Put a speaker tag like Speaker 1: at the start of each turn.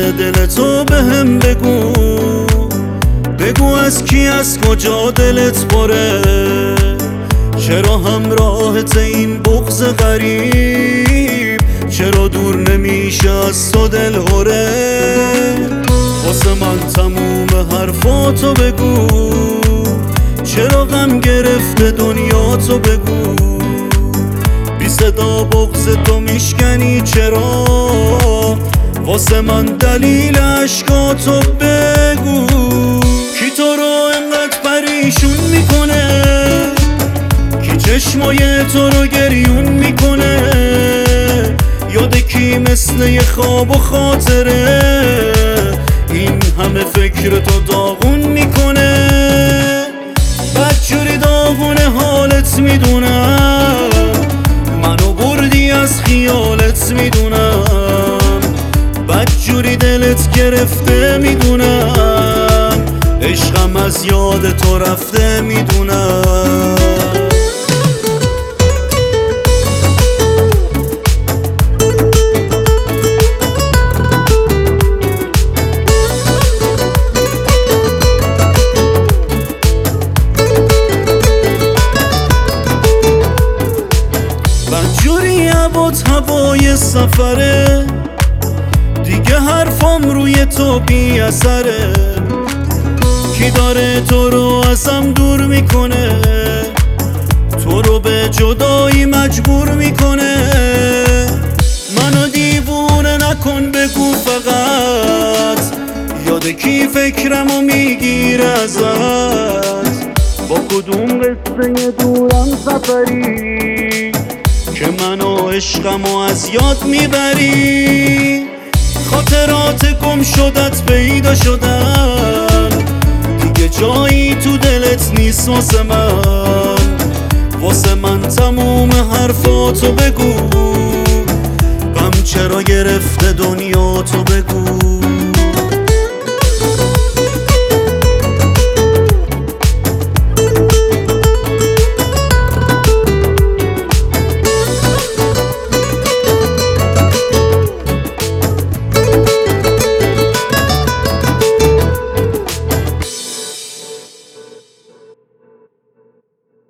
Speaker 1: دلتو به هم بگو، بگو از کی از کجا دلت پره، چرا همراهت این بغض غریب، چرا دور نمیشه از تو دل هره. واسه من تموم حرفاتو بگو، چرا غم گرفته دنیاتو بگو، بی صدا بغض تو میشکنی چرا، واسه من دلیل عشقاتو بگو. کی تو رو انقدر پریشون میکنه، کی چشمای تو رو گریون میکنه، یاد کی مثل یه خواب و خاطره، این همه فکر تو داغون میکنه. بدجوری داغونه حالت میدونم، منو بردی از خیالت میدونم، بدجوری دلت گرفته میدونم، عشقم از یاد تو رفته میدونم. بدجوری عبات هوای سفره، دیگه حرفام روی تو بی اثره، کی داره تو رو ازم دور میکنه، تو رو به جدایی مجبور میکنه. منو دیوونه نکن بگو فقط، یاد کی فکرمو میگیره ازت، با کدوم قصه دورم سفری که منو عشقمو از یاد میبری. خاطرات گم شدت پیدا شدن، دیگه جایی تو دلت نیست واسه من، واسه من تموم حرفاتو بگو، غم چرا گرفته دنیاتو بگو.